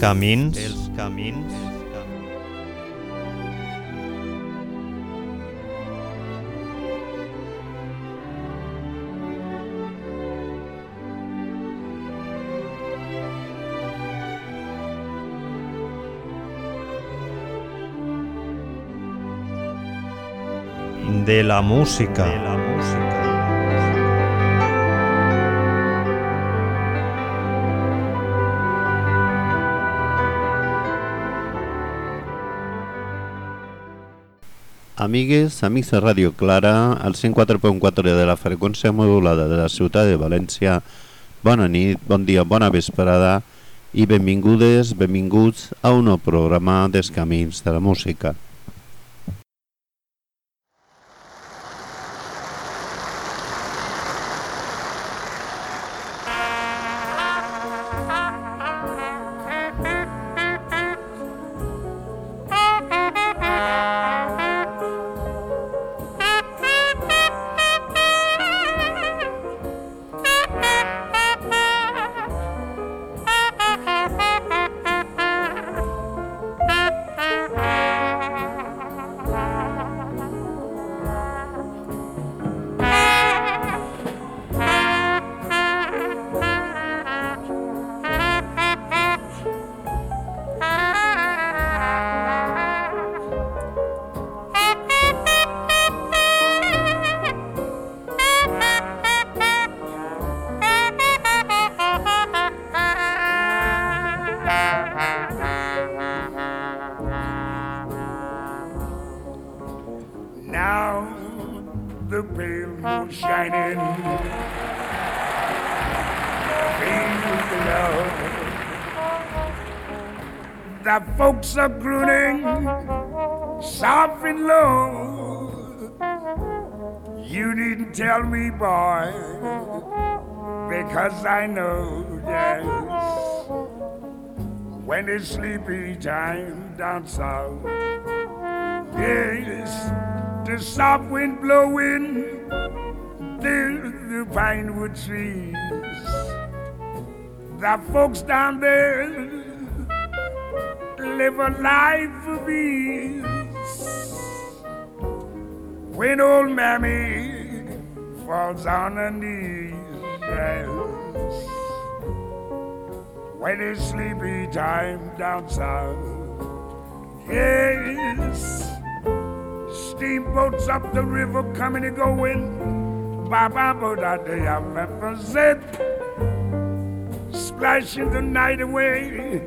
camins. De la música. Amigues, amics de Ràdio Clara, al 104.4 de la freqüència modulada de la ciutat de València. Bona nit, bon dia, bona vesprada i benvingudes, benvinguts a un nou programa dels camins de la música. The folks are crooning soft and low. You needn't tell me, boy, because I know, yes. When it's sleepy time down south, yes, the soft wind blowing through the pine wood trees. The folks down there live a life of ease. When old mammy falls on her knees, yes. When it's sleepy time down south, yes. Steamboats up the river coming and going, ba-ba-bo-da-da-ya-ba-ba, splashing the night away.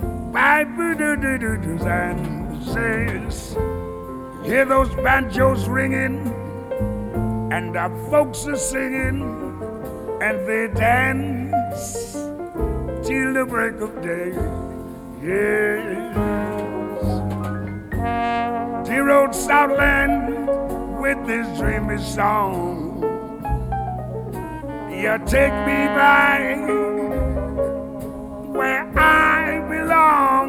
And says, hear those banjos ringing, and the folks are singing, and they dance till the break of day. Yes, dear old Southland with this dreamy song, you take me by where I belong,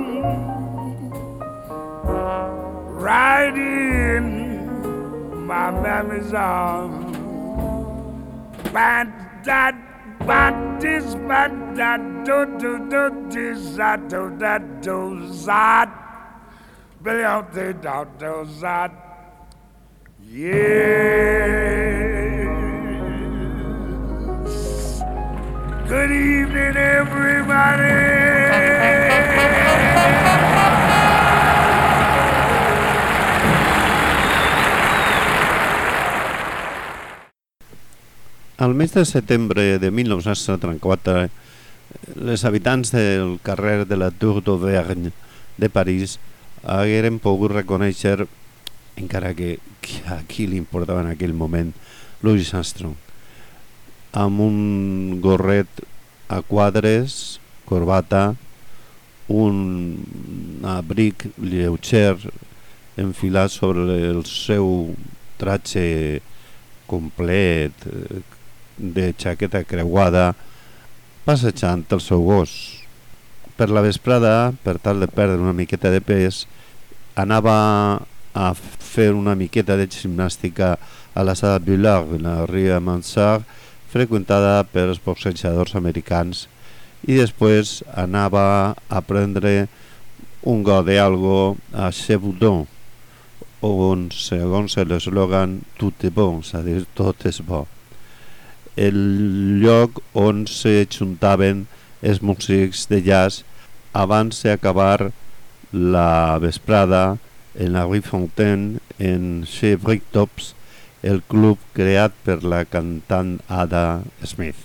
right in my mammy's arms. Ba-da, ba-dis, ba-da, do-do-do-dis-a-do-da-do-zat, ba-da-do-da-do-zat. Yes. Good evening, everybody. Al mes de setembre de 1934, les habitants del carrer de la Tour d'Auvergne de París hagueren pogut reconèixer, encara que a qui li importava en aquell moment, Louis Armstrong, amb un gorret a quadres, corbata, un abric lleuger enfilat sobre el seu tratge complet de jaqueta creuada, passejant el seu gos. Per la vesprada, per tal de perdre una miqueta de pes, anava a fer una miqueta de gimnàstica a la sala Bullard, en la Rue Mansart, freqüentada per els boxejadors americans i després anava a prendre un got d'algo a Chevaudon, on, segons l'eslògan, tot és bon, és a dir, tot és bo. El lloc on se juntaven els músics de jazz abans d'acabar la vesprada en la Rue Fontaine, en Chez Bricktop's, el club creat per la cantant Ada Smith.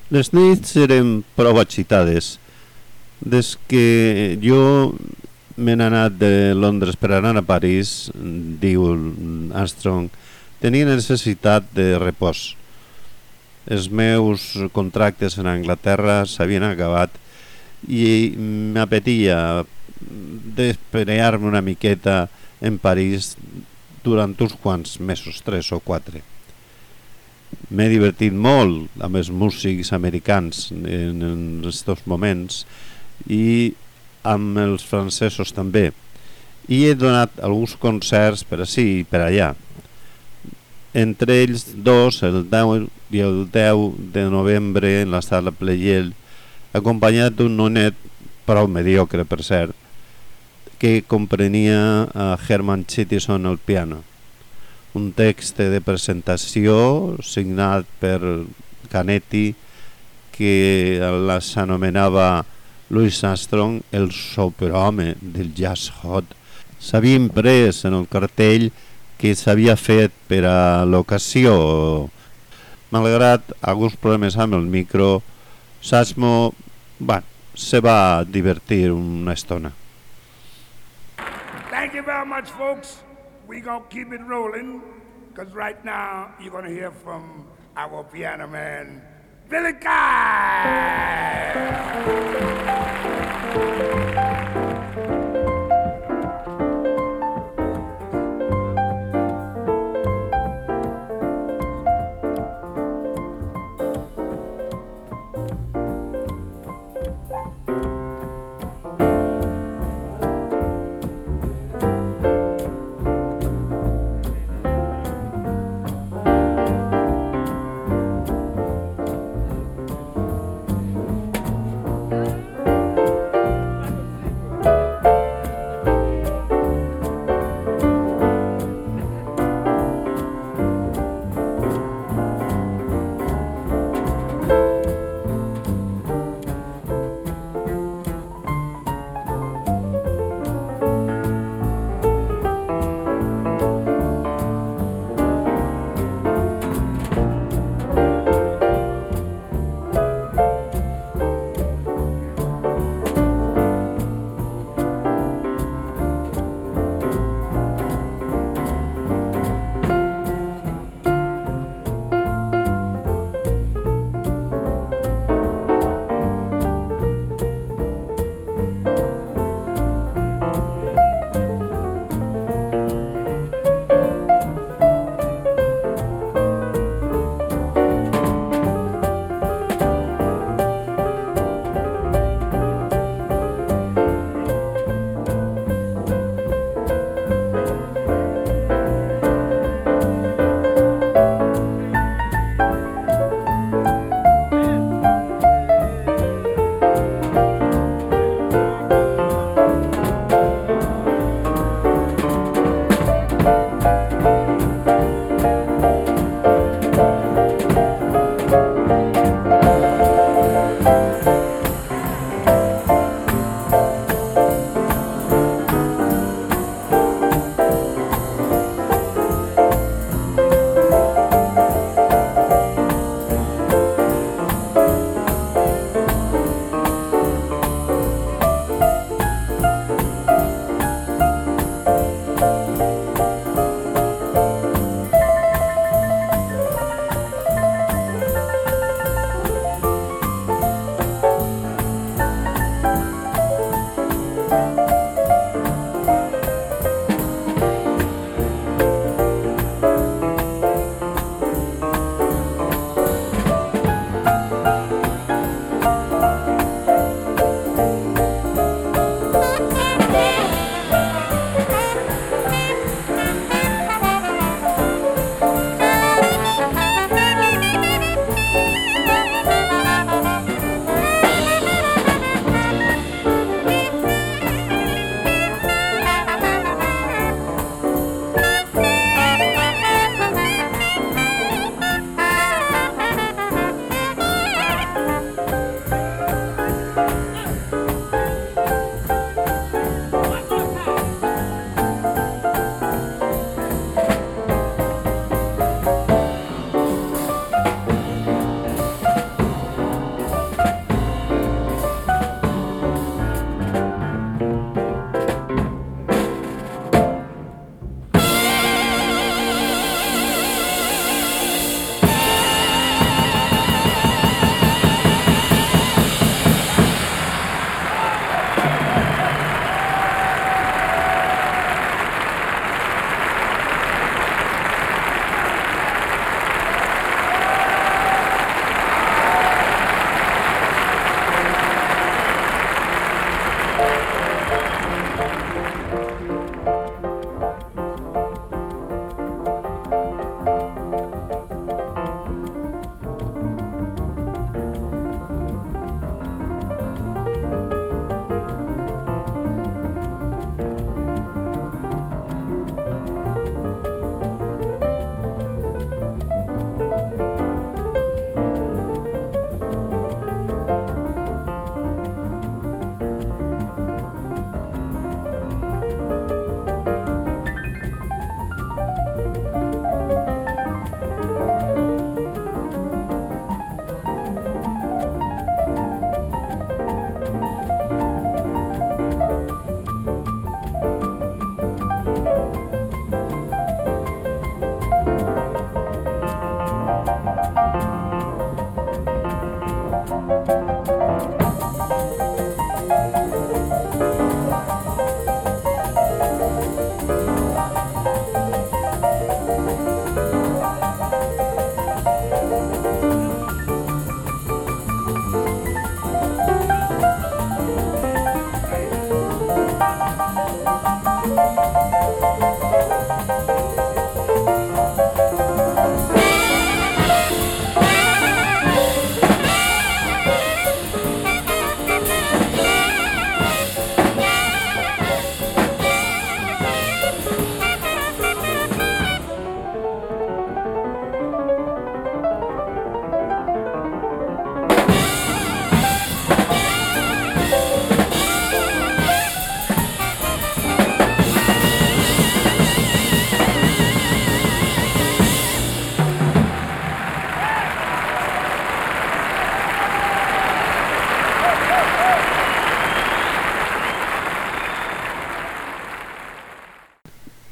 Les nits eren prou agitades. Des que jo m'he anat de Londres per anar a París, diu Armstrong, tenia necessitat de repòs. Els meus contractes en Anglaterra s'havien acabat i m'apetia d'esperear-me una miqueta en París durant uns quants mesos, 3 o 4. M'he divertit molt amb els músics americans en aquests moments i amb els francesos també, i he donat alguns concerts per ací i per allà, entre ells dos, el 10 i el 10 de novembre en la sala Pleyel, acompanyat d'un nonet prou mediocre per cert, que comprenia a Herman Chittison al piano, un text de presentació signat per Canetti que s'anomenava Louis Armstrong, el superhome del jazz hot. S'havia imprès en el cartell que s'havia fet per a l'ocasió. Malgrat alguns problemes amb el micro, Satchmo se va divertir una estona. Thank you very much, folks. We're going to keep it rolling, because right now you're going to hear from our piano man, Billy Kyle.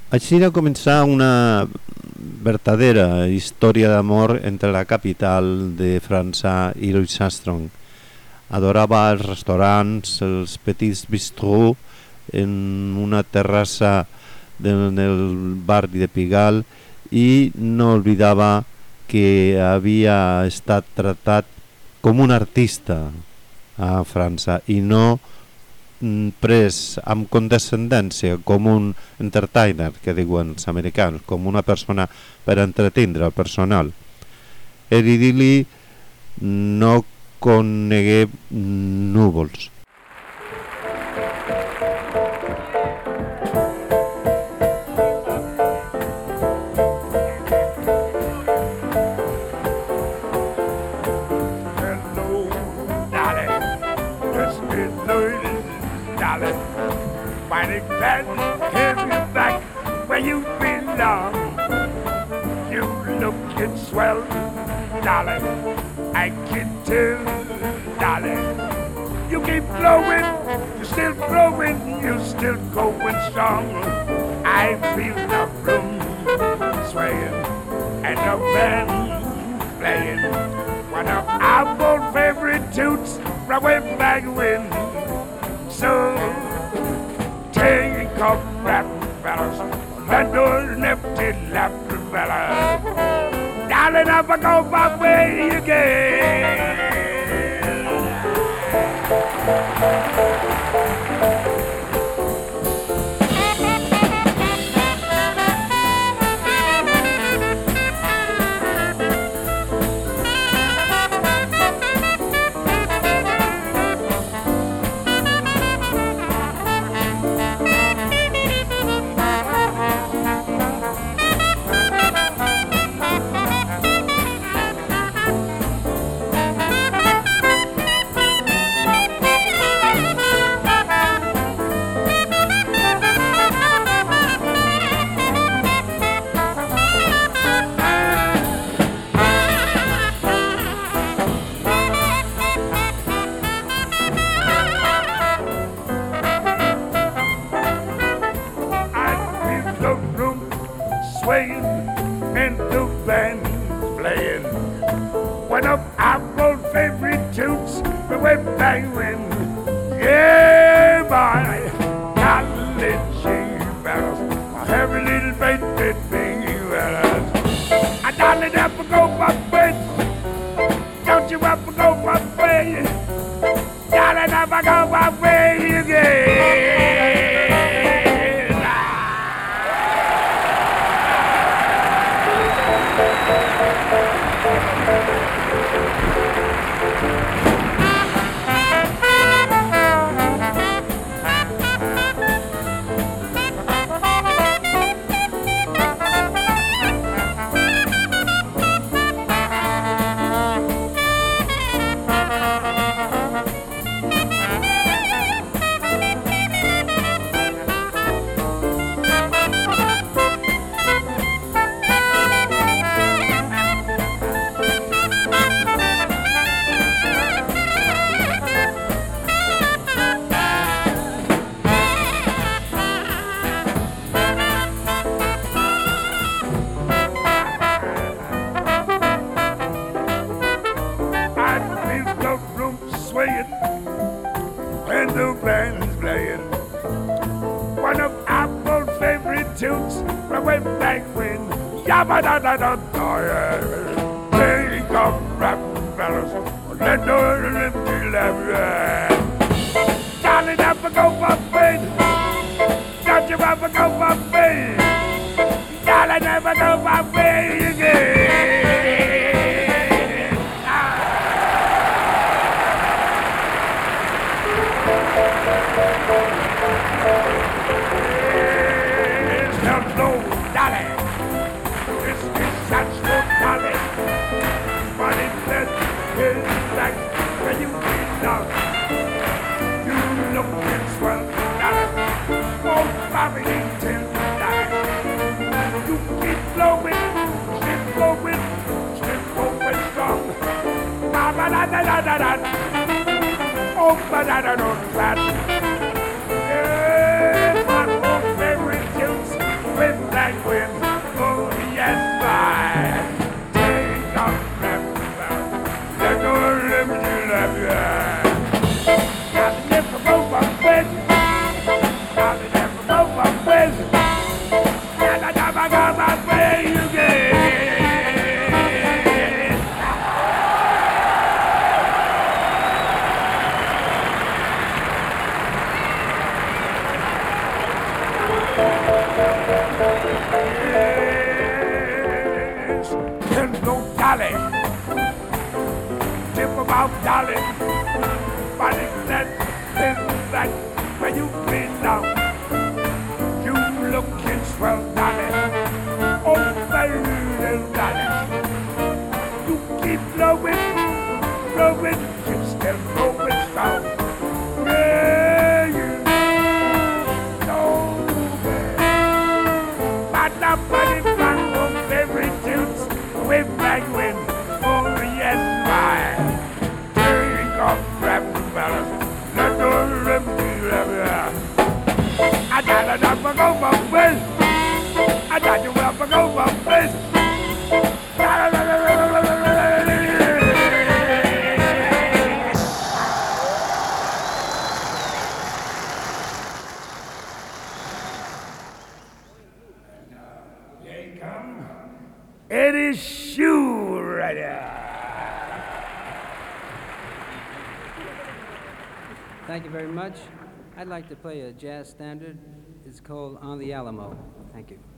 Així va començar una verdadera història d'amor entre la capital de França i Louis Armstrong. Adorava els restaurants, els petits bistròs en una terrassa del barri de Pigalle i no oblidava que havia estat tractat com un artista a França i no pres amb condescendència com un entertainer, que diuen els americans, com una persona per entretindre el personal. El idili no conegué núvols. Mighty glad to have you back where you belong. You lookin' swell, darling. I can tell, darling. You keep flowing, you're still flowing, you're still going strong. I feel the room swaying and the band playing. One of our old favorite tunes from way back when. So take off rap fellas, and those empty lap fellas. Darling, I go my way again. With of darling, but it's that thing that when you clean down, you looking swell, darling. Oh, very little darling, you keep blowing, blowing, you still going strong. Yeah, you know it. But nobody back from every tunes with black wind. Oh, yes, why? Take off, grab the fellas. Let go of them, I got enough to go for this. I got you up to go for this. Eddie Shoe Rider. Thank you very much. I'd like to play a jazz standard. It's called On the Alamo. Thank you.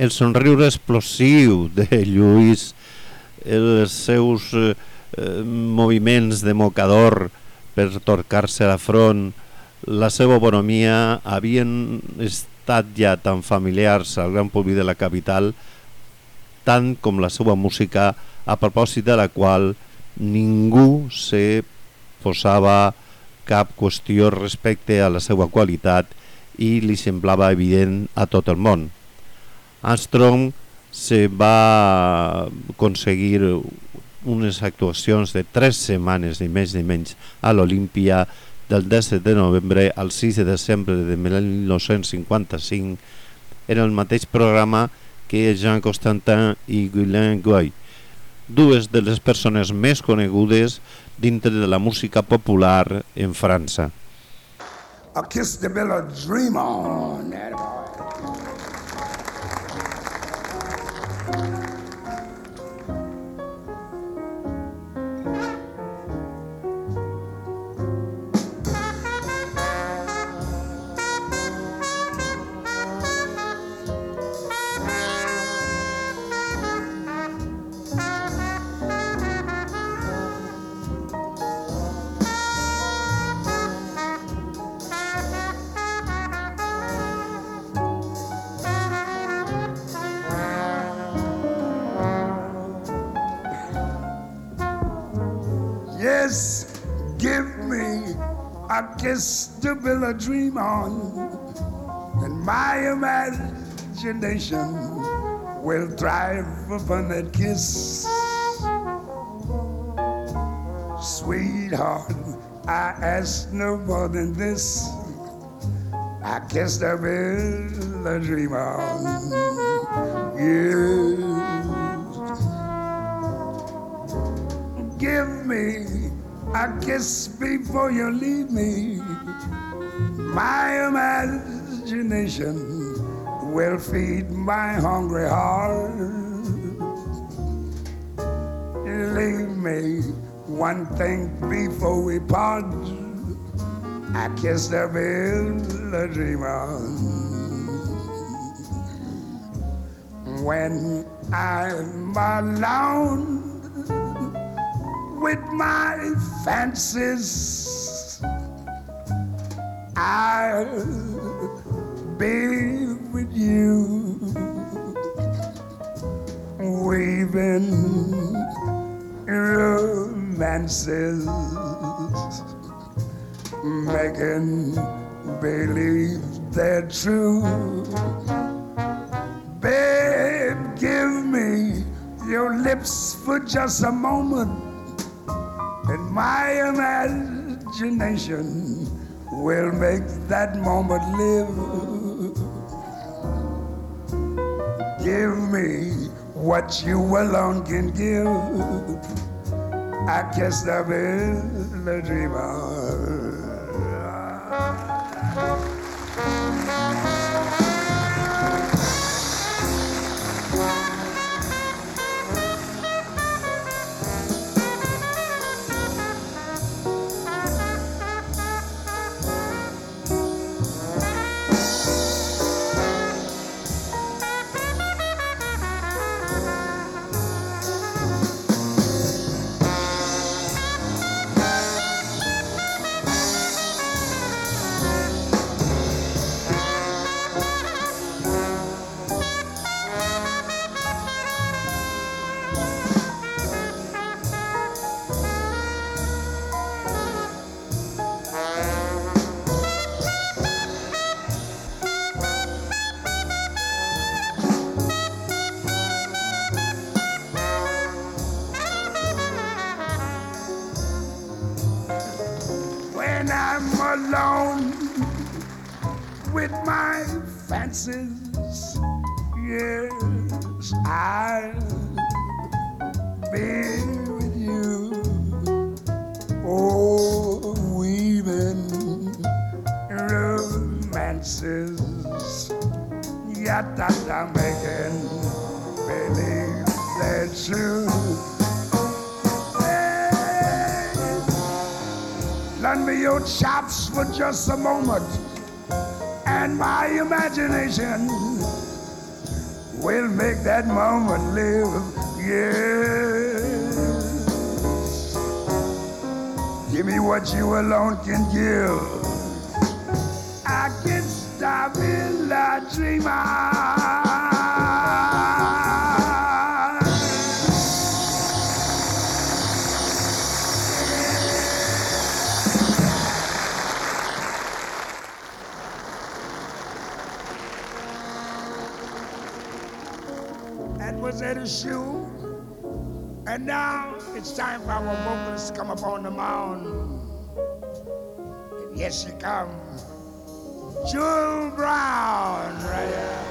el somriure explosiu de Lluís, els seus moviments de mocador per torcar-se la front, la seva bonomia havien estat ja tan familiars al gran públic de la capital, tant com la seva música, a propòsit de la qual ningú se posava cap qüestió respecte a la seva qualitat i li semblava evident a tot el món. Armstrong se va aconseguir unes actuacions de 3 setmanes, ni més ni menys, a l'Olímpia del 17 de novembre al 6 de desembre de 1955 en el mateix programa que Jean Constantin i Guylain Gouy, dues de les persones més conegudes dintre de la música popular en França. A kiss the bill of dream on that boy. Yes, give me a kiss to build a dream on, and my imagination will thrive upon that kiss. Sweetheart, I ask no more than this. I kiss to build a dream on. Yes. Give me a kiss before you leave me. My imagination will feed my hungry heart. Leave me one thing before we part. I kiss the bill a dream on. When I'm alone with my fancies, I'll be with you, weaving romances, making believe they're true. Babe, give me your lips for just a moment, and my imagination will make that moment live. Give me what you alone can give. I guess I've been a dreamer. When I'm alone with my fancies, yes, I'll be with you. Oh, weaving romances, yata making believe they're true. Lend me your chops for just a moment, and my imagination will make that moment live. Yeah. Give me what you alone can give. I can stop in the dreamer. That was Eddie Shoe. And now it's time for our vocalists to come up on the mound. And yes, she comes. Jewel Brown, right here.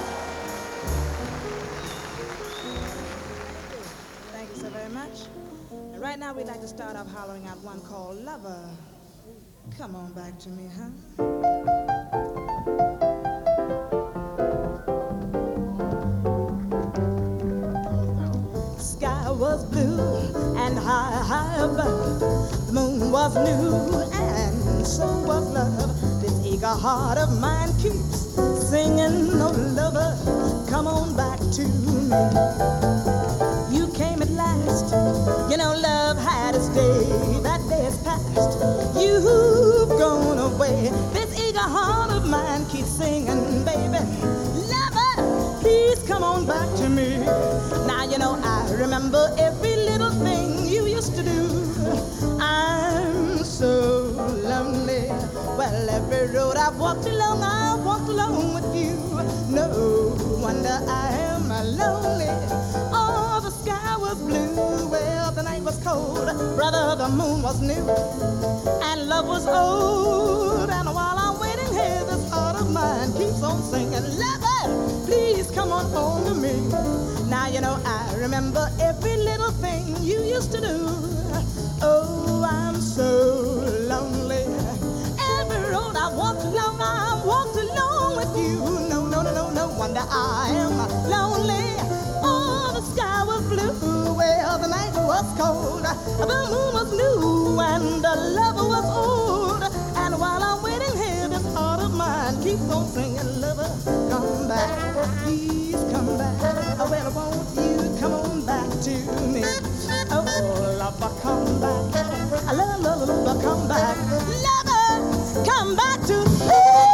Thank you so very much. And right now we'd like to start off hollering out one called Lover. Come on back to me, huh? Was blue and high above. The moon was new and so was love. This eager heart of mine keeps singing, oh lover, come on back to me. You came at last, you know love had its day. That day is past, you've gone away. This eager heart of mine keeps singing, baby, lover, please come on back to me. Now you know I remember every little thing you used to do. I'm so lonely. Well, every road I've walked along with you. No wonder I am lonely. Oh, the sky was blue. Well, the night was cold. Brother, the moon was new. And love was old. And while I'm waiting here, this heart of mine keeps on singing, lover, please come on home to me. Now you know I remember every little thing you used to do. Oh, I'm so lonely. Every road I walked along with you. No wonder I am lonely. Oh, the sky was blue. Well, the night was cold. The moon was new and the lover was old. And while I'm waiting here, this heart of mine keeps on singing, lover, come back, please come back. Well, won't you come on back to me? Oh, lover, come back. Lover, come back. Lover, come back to me.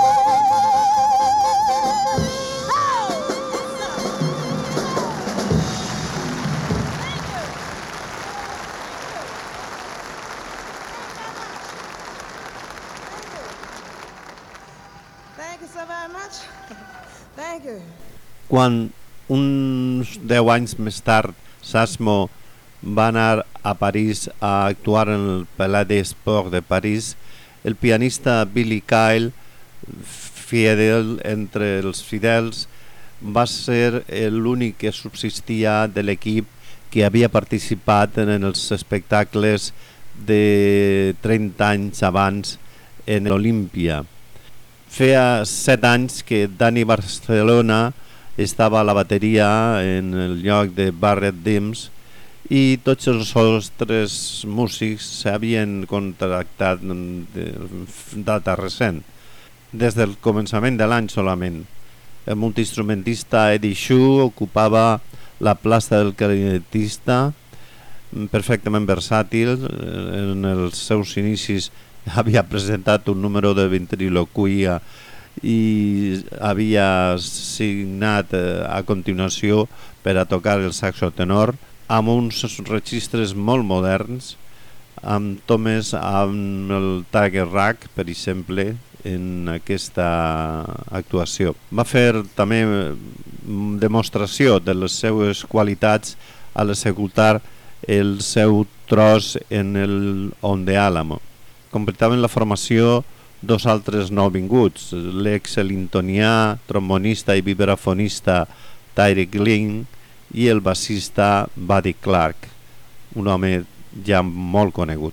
Thank you so very much. Thank you. Quan uns 10 anys més tard Sasmo va anar a París a actuar en el Palais des Sports de París, el pianista Billy Kyle, fidel entre els fidels, va ser l'únic que subsistia de l'equip que havia participat en els espectacles de 30 anys abans en l'Olímpia. Feia 7 anys que Danny Barcelona estava a la bateria en el lloc de Barrett Dims i tots els altres músics s'havien contractat de data recent, des del començament de l'any solament. El multiinstrumentista Eddie Shoe ocupava la plaça del clarinetista, perfectament versàtil. En els seus inicis havia presentat un número de ventriloquia i havia signat a continuació per a tocar el saxo tenor amb uns registres molt moderns, amb tomes amb el Tiger Rag, per exemple, en aquesta actuació. Va fer també demostració de les seues qualitats a l'executar el seu tros en el On the Alamo. Completaven la formació dos altres nouvinguts, l'ex-elintonià, trombonista i vibrafonista Tyree Glynn i el bassista Buddy Clark, un home ja molt conegut.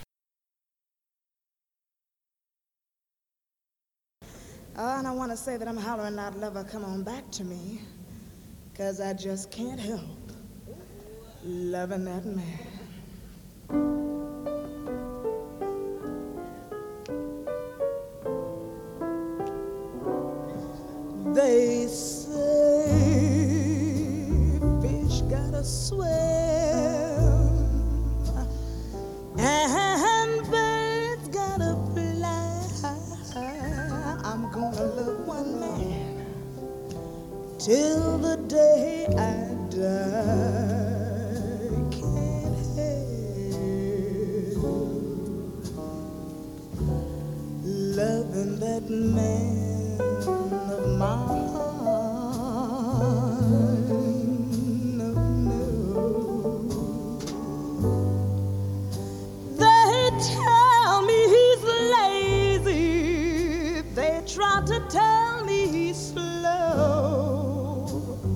And I want to say that I'm hollering out, lover, come on back to me, 'cause I just can't help loving that man. They say swim, and birds gotta fly. I'm gonna love one man till the day I die. Can't help loving that man of my heart. No, no. They tell me he's lazy. They try to tell me he's slow.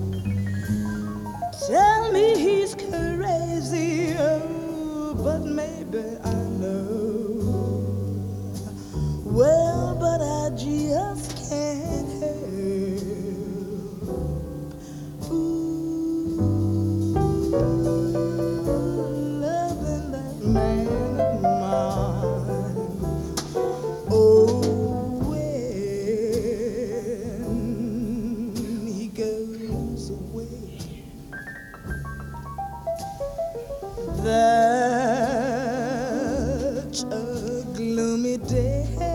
Tell me he's crazy. Oh, but maybe I know. Well, but I just can't help. Ooh, loving that man of mine. Oh, when he goes away, that's a gloomy day.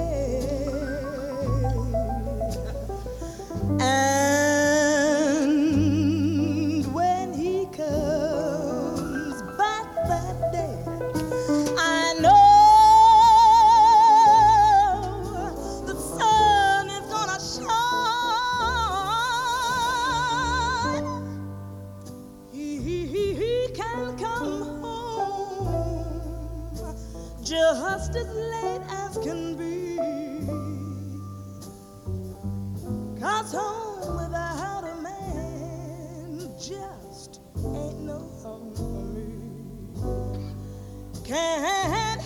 And when he comes back that day, I know the sun is gonna shine. He can come home just as late as can be. 'Cause home without a man just ain't no home for me. Can't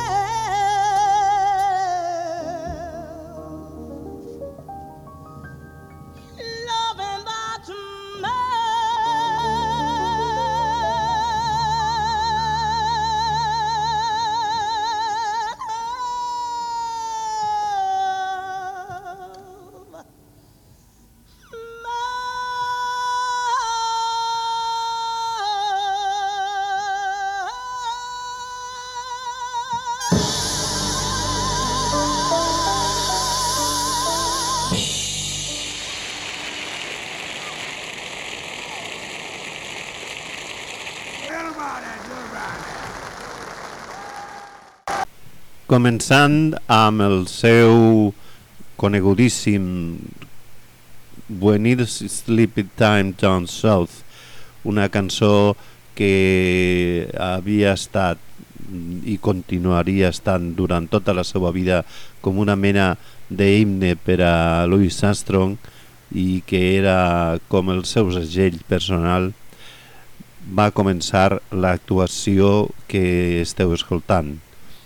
help loving that Començant amb el seu conegudíssim When It's Sleepy Time Down South, una cançó que havia estat i continuaria estant durant tota la seva vida com una mena d'himne per a Louis Armstrong i que era com el seu segell personal, va començar l'actuació que esteu escoltant.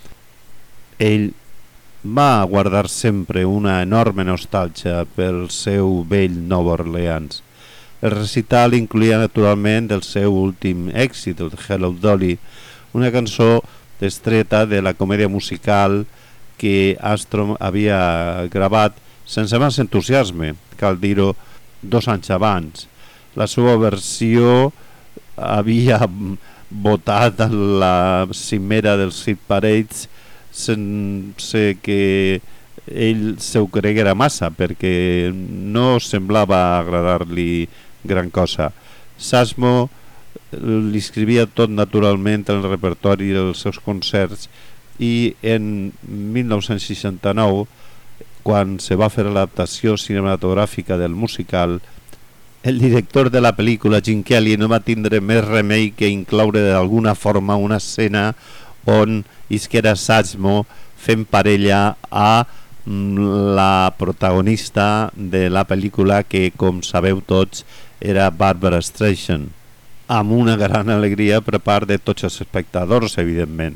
Ell va guardar sempre una enorme nostàlgia pel seu vell Nova Orleans. El recital incloïa naturalment el seu últim èxit, el Hello Dolly, una cançó destreta de la comèdia musical que Armstrong havia gravat sense més entusiasme, cal dir-ho, 2 anys abans. La seva versió havia votat a la cimera dels hit parades sense que ell s'ho creguera massa, perquè no semblava agradar-li gran cosa. Sasmo li escrivia tot naturalment en el repertori dels seus concerts i en 1969, quan se va fer l'adaptació cinematogràfica del musical, el director de la pel·lícula, Gene Kelly, no va tindre més remei que incloure d'alguna forma una escena on isquera Sasmo fent parella a la protagonista de la pel·lícula, que, com sabeu tots, era Barbara Streisand, amb una gran alegria per part de tots els espectadors, evidentment.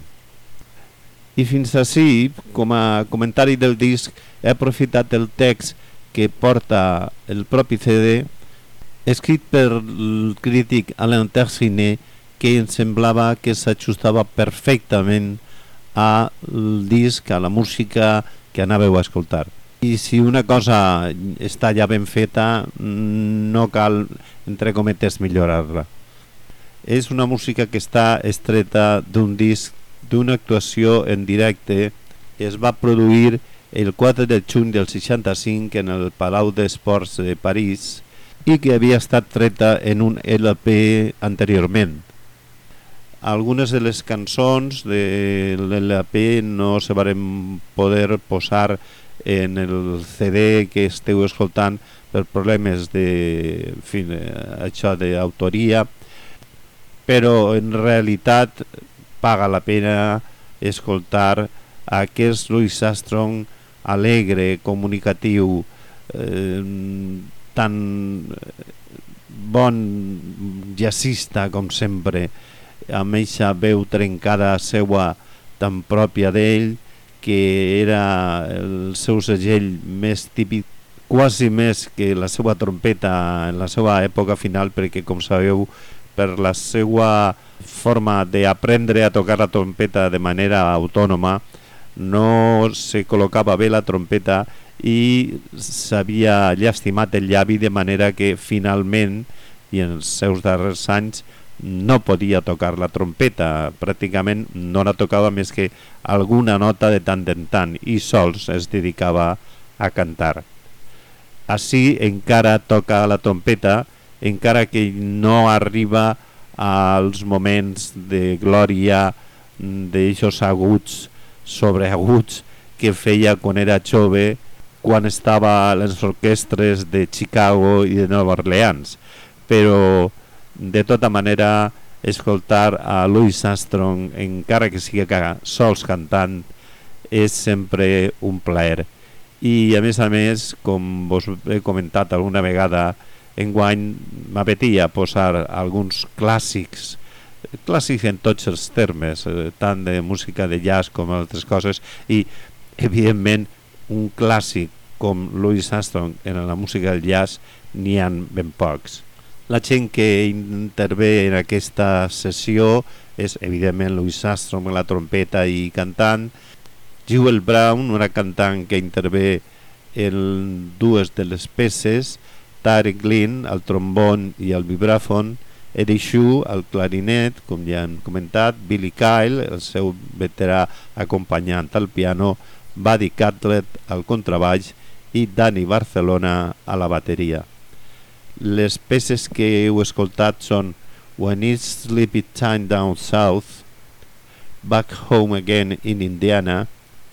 I fins ací, com a comentari del disc, he aprofitat el text que porta el propi CD, escrit per el crític Alain Tersinet, que em semblava que s'ajustava perfectament al disc, a la música que anàveu a escoltar. I si una cosa està ja ben feta, no cal, entre cometes, millorar-la. És una música que està extreta d'un disc d'una actuació en directe. Es va produir el 4 de juny del 65 en el Palau d'Esports de París i que havia estat treta en un LP anteriorment. Algunes de les cançons de l'LP no se varen poder posar en el CD que esteu escoltant per problemes de, en fi, això d'autoria, però en realitat paga la pena escoltar aquest Louis Armstrong alegre, comunicatiu, tan bon jazzista com sempre, amb eixa veu trencada seua tan pròpia d'ell, que era el seu segell més típic, quasi més que la seva trompeta en la seva època final, perquè com sabeu, per la seva forma d'aprendre a tocar la trompeta de manera autònoma, no se col·locava bé la trompeta i s'havia llastimat el llavi, de manera que finalment, i en els seus darrers anys, no podia tocar la trompeta, pràcticament no la tocava més que alguna nota de tant en tant i sols es dedicava a cantar. Així encara toca la trompeta, encara que no arriba als moments de glòria d'eixos aguts, sobreaguts que feia quan era jove, quan estava a les orquestres de Chicago i de Nova Orleans, però de tota manera escoltar a Louis Armstrong, encara que sigui sols cantant, és sempre un plaer. I a més, com vos he comentat alguna vegada, enguany m'apetia posar alguns clàssics en tots els termes, tant de música de jazz com altres coses, i evidentment un clàssic com Louis Armstrong en la música del jazz n'hi ha ben pocs. La gent que intervé en aquesta sessió és evidentment Louis Armstrong amb la trompeta i cantant, Jewel Brown, una cantant que intervé en dues de les peces, Tarek Lynn, el trombon i el vibràfon, Eddie Shue, el clarinet, com ja hem comentat, Billy Kyle, el seu veterà acompanyant al piano, Buddy Catlett, al contrabaix i Danny Barcelona a la bateria. Les peces que heu escoltat són When It's Sleepy Time Down South, Back Home Again in Indiana,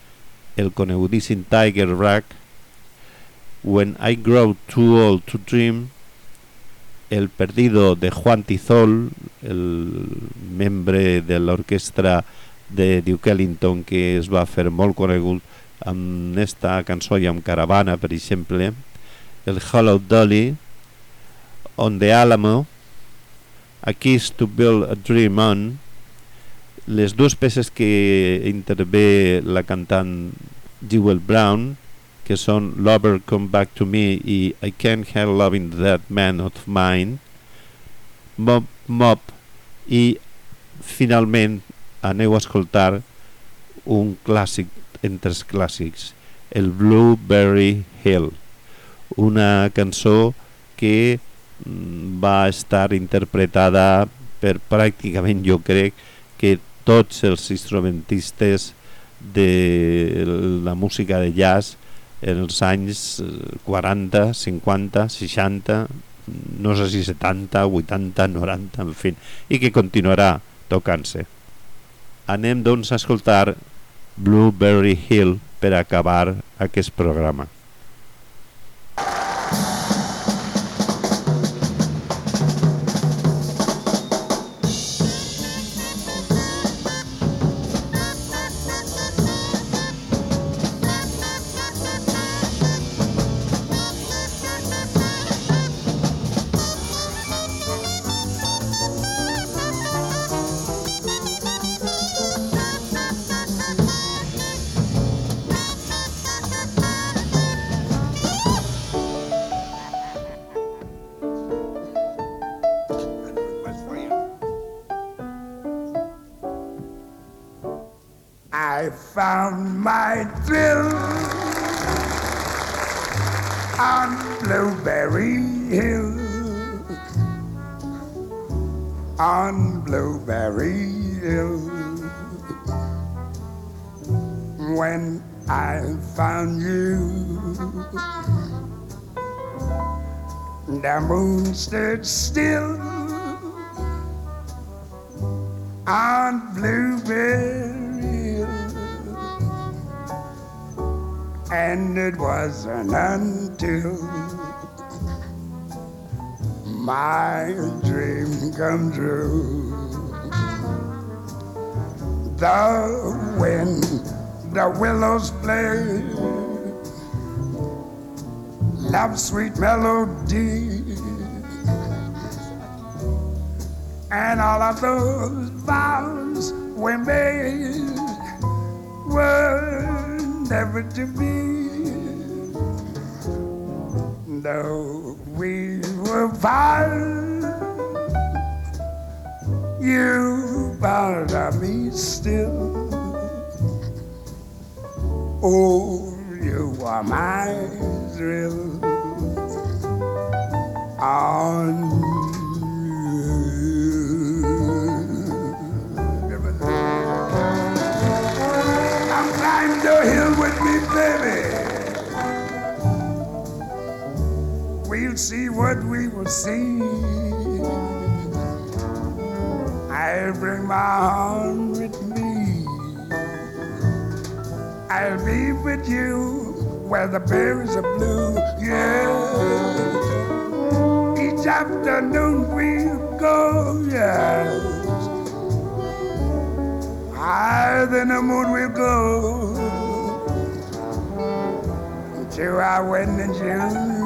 el conegudíssim Tiger Rag, When I Grow Too Old to Dream, El Perdido de Juan Tizol, el membre de l'orquestra de Duke Ellington que es va fer molt conegut amb esta cançó i amb Caravana, per exemple, el Hollow Dolly, On the Alamo, A Kiss to Build a Dream On. Les dues peces que intervé la cantant Jewel Brown, que són Lover Come Back to Me i I Can't Help Loving That Man of Mine, Mop Mop, i finalment aneu a escoltar un clàssic entre els clàssics, el Blueberry Hill, una cançó que va estar interpretada per pràcticament, jo crec, que tots els instrumentistes de la música de jazz en els anys 40, 50, 60, no sé si 70, 80, 90, en fi, i que continuarà tocant-se. Anem doncs a escoltar Blueberry Hill per acabar aquest programa. I found my thrill on Blueberry Hill. on Blueberry Hill. When I found you, the moon stood still on Blueberry Hill, and it wasn't until my dream come true. The wind, the willows play love's sweet melody, and all of those vows we made were never to be. Though we were apart, you part of me still. Oh, you are my thrill. On I'm climbing the hill with me, baby. We'll see what we will see. I'll bring my arm with me. I'll be with you where the berries are blue. Yeah. Each afternoon we'll go, yes. Higher than the moon we'll go to our wedding June.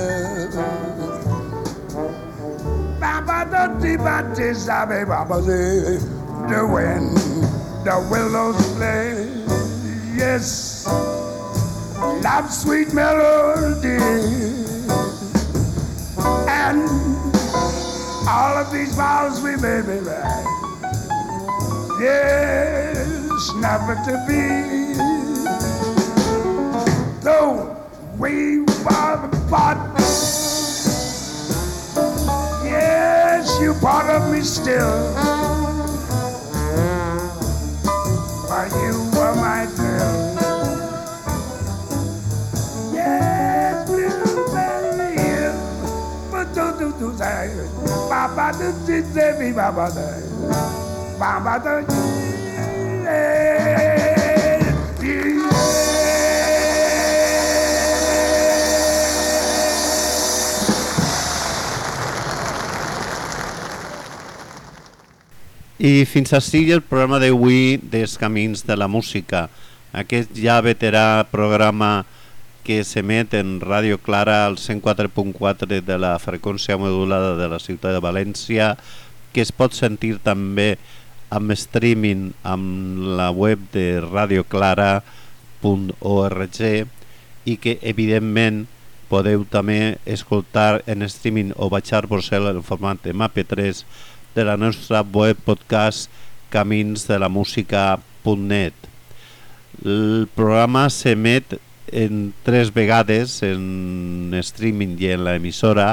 The wind, the willows play, yes, love's sweet melody, and all of these vows we made, baby, yes, never to be. Though we were apart, yes, you part of me still, but you were my thrill. Yes, Blueberry Hill, but do say, Baba do say, Baba do. I fins així el programa d'avui dels Camins de la Música, aquest ja veterà programa que s'emet en Ràdio Clara al 104.4 de la freqüència modulada de la ciutat de València, que es pot sentir també amb streaming amb la web de radioclara.org i que evidentment podeu també escoltar en streaming o baixar-vos-el en format MP3 de la nostra web podcast caminsdelamusica.net. El programa s'emet en 3 vegades en streaming i en l'emissora.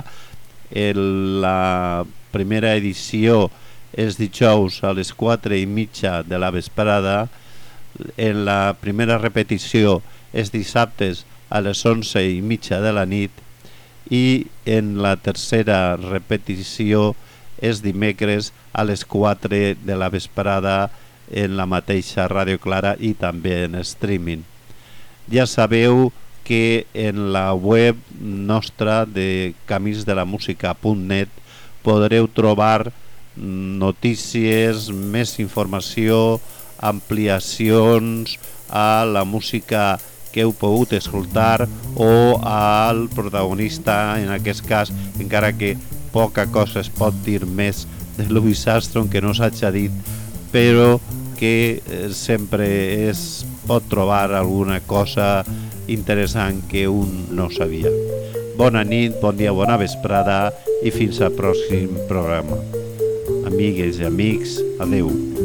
La primera edició és dijous a les 4:30 de la vesprada. En la primera repetició és dissabtes a les 11:30 de la nit i en la tercera repetició és dimecres a les 4 de la vesprada en la mateixa Ràdio Clara i també en streaming. Ja sabeu que en la web nostra de caminsdelamusica.net podreu trobar notícies, més informació, ampliacions a la música que heu pogut escoltar o al protagonista, en aquest cas, encara que poca cosa es pot dir més de Louis Armstrong que no s'hagi dit, però que sempre es pot trobar alguna cosa interessant que un no sabia. Bona nit, bon dia, bona vesprada i fins al pròxim programa. Amigues i amics, adeu.